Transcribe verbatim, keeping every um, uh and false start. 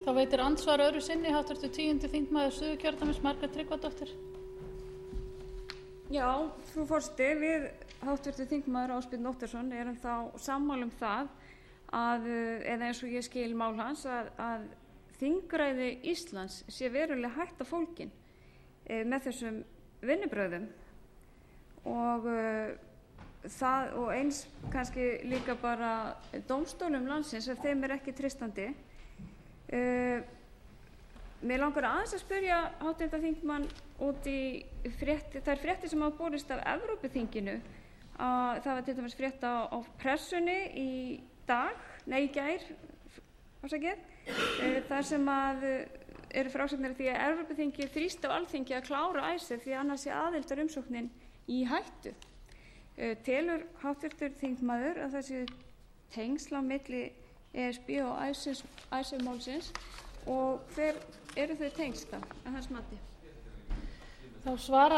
Þá veitir andsvar öðru sinni háttvirtur tíundi þingmaður Suðurkjördæmis Margrét Tryggvadóttir. Já, frú forseti, við háttvirtur þingmaður Ásbjörn Óttarsson erum þá sammála um það að, eða eins og ég skil mál hans, að, að þingræði Íslands sé verulega hætta fólkin e, með þessum vinnubrögðum og e, það og eins kannski líka bara dómstólum landsins ef þeim er ekki treystandi. Uh, mér langar aðeins að spyrja háttvirtan þingmann út í frétti, þær fréttir sem hafa borist af Evrópuþinginu að það var til dæmis frétta á, á pressunni í dag, nei í gær ásakið, uh, þar sem að eru frásagnir því að Evrópuþingið þrýst á Alþingi að klára Icesave því annars sé aðildarumsóknin í hættu. Uh, telur háttvirtur þingmaður að það sé tengsl á milli E S B og Icesave málsins og hver eru þau tengsl þá að hans mati? Þá svara